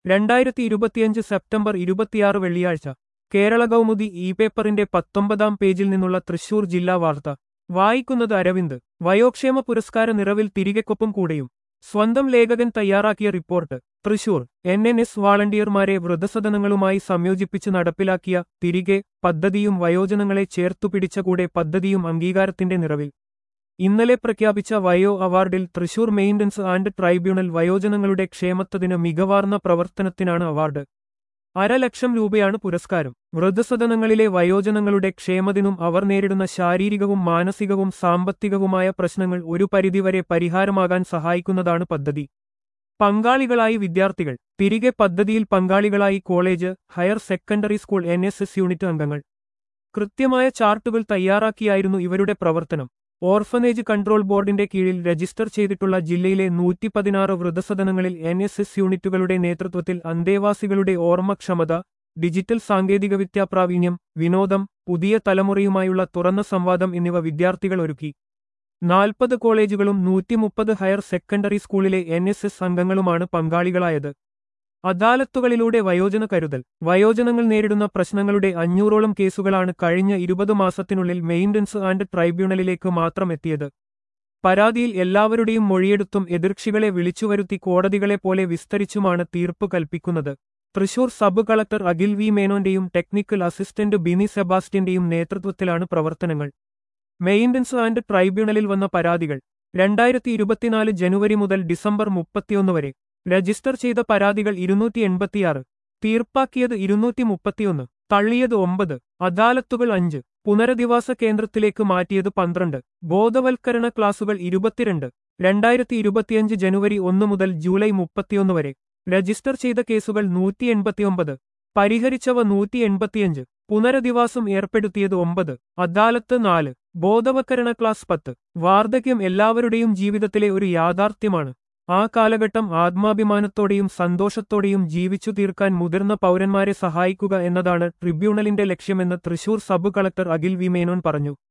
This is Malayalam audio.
2025 സെപ്റ്റംബർ 26 വെള്ളിയാഴ്ച കേരള കൗമുദി ഈ പേപ്പറിന്റെ 19-ാം പേജിൽ നിന്നുള്ള തൃശൂർ ജില്ലാ വാർത്ത വായിക്കുന്നത് അരവിന്ദ്. വയോക്ഷേമ പുരസ്കാര നിറവിൽ തിരികെക്കൊപ്പം കൂടെയും സ്വന്തം ലേഖകൻ തയ്യാറാക്കിയ റിപ്പോർട്ട്. തൃശൂർ NNS വാളണ്ടിയർമാരെ വൃദ്ധസദനങ്ങളുമായി സംയോജിപ്പിച്ച് നടപ്പിലാക്കിയ തിരികെ പദ്ധതിയും വയോജനങ്ങളെ ചേർത്തുപിടിച്ച കൂടെ പദ്ധതിയും അംഗീകാരത്തിന്റെ നിറവിൽ. ഇന്നലെ പ്രഖ്യാപിച്ച വയോ അവാർഡിൽ തൃശൂർ മെയിന്റനൻസ് ആൻഡ് ട്രൈബ്യൂണൽ വയോജനങ്ങളുടെ ക്ഷേമത്തിന് മികവാർന്ന പ്രവർത്തനത്തിനാണ് അവാർഡ്. 500,000 രൂപയാണ് പുരസ്കാരം. വൃദ്ധസദനങ്ങളിലെ വയോജനങ്ങളുടെ ക്ഷേമത്തിനും അവർ നേരിടുന്ന ശാരീരികവും മാനസികവും സാമ്പത്തികവുമായ പ്രശ്നങ്ങൾ ഒരു പരിധിവരെ പരിഹാരമാകാൻ സഹായിക്കുന്നതാണ് പദ്ധതി. പങ്കാളികളായി വിദ്യാർത്ഥികൾ. തിരികെ പദ്ധതിയിൽ പങ്കാളികളായി college, higher secondary school NSS unit അംഗങ്ങൾ. കൃത്യമായ ചാർട്ടുകൾ തയ്യാറാക്കിയായിരുന്നു ഇവരുടെ പ്രവർത്തനം. ഓർഫനേജ് കൺട്രോൾ ബോർഡിന്റെ കീഴിൽ രജിസ്റ്റർ ചെയ്തിട്ടുള്ള ജില്ലയിലെ 116 വൃദ്ധസദനങ്ങളിൽ NSS യൂണിറ്റുകളുടെ നേതൃത്വത്തിൽ അന്തേവാസികളുടെ ഓർമ്മക്ഷമത, ഡിജിറ്റൽ സാങ്കേതികവിദ്യാ പ്രാവീണ്യം, വിനോദം, പുതിയ തലമുറയുമായുള്ള തുറന്ന സംവാദം എന്നിവ വിദ്യാർത്ഥികൾ ഒരുക്കി. 40 കോളേജുകളും 130 ഹയർ സെക്കൻഡറി സ്കൂളിലെ NSS അംഗങ്ങളുമാണ് പങ്കാളികളായത്. അദാലത്തുകളിലൂടെ വയോജന കരുതൽ. വയോജനങ്ങൾ നേരിടുന്ന പ്രശ്നങ്ങളുടെ 500ഓളം കേസുകളാണ് കഴിഞ്ഞ 20 മാസത്തിനുള്ളിൽ മെയിന്റനൻസ് ആൻഡ് ട്രൈബ്യൂണലിലേക്ക് മാത്രം എത്തിയത്. പരാതിയിൽ എല്ലാവരുടെയും മൊഴിയെടുത്തും എതിർകക്ഷികളെ വിളിച്ചുവരുത്തി കോടതികളെപ്പോലെ വിസ്തരിച്ചുമാണ് തീർപ്പ് കൽപ്പിക്കുന്നത്. Thrissur sub collector Akhil V മേനോന്റെയും ടെക്നിക്കൽ അസിസ്റ്റന്റ് ബിനി സെബാസ്റ്റ്യന്റെയും നേതൃത്വത്തിലാണ് പ്രവർത്തനങ്ങൾ. മെയിന്റനൻസ് ആൻഡ് ട്രൈബ്യൂണലിൽ വന്ന പരാതികൾ. 2024 ജനുവരി മുതൽ ഡിസംബർ 31 വരെ രജിസ്റ്റർ ചെയ്ത പരാതികൾ 286. തീർപ്പാക്കിയത് 231. തള്ളിയത് 9. അദാലത്തുകൾ 5. പുനരധിവാസ കേന്ദ്രത്തിലേക്ക് മാറ്റിയത് 12. ബോധവൽക്കരണ ക്ലാസുകൾ 22. 2025 ജനുവരി 1 മുതൽ ജൂലൈ 31 വരെ രജിസ്റ്റർ ചെയ്ത കേസുകൾ 189. പരിഹരിച്ചവ 185. പുനരധിവാസം ഏർപ്പെടുത്തിയത് 9. അദാലത്ത് 4. ബോധവൽക്കരണ ക്ലാസ് 10. വാർദ്ധക്യം എല്ലാവരുടെയും ജീവിതത്തിലെ ഒരു യാഥാർത്ഥ്യമാണ്. ആ കാലഘട്ടം ആത്മാഭിമാനത്തോടെയും സന്തോഷത്തോടെയും ജീവിച്ചു തീർക്കാൻ മുതിർന്ന പൗരന്മാരെ സഹായിക്കുക എന്നതാണ് ട്രിബ്യൂണലിന്റെ ലക്ഷ്യമെന്ന് Thrissur sub collector Akhil V Menon പറഞ്ഞു.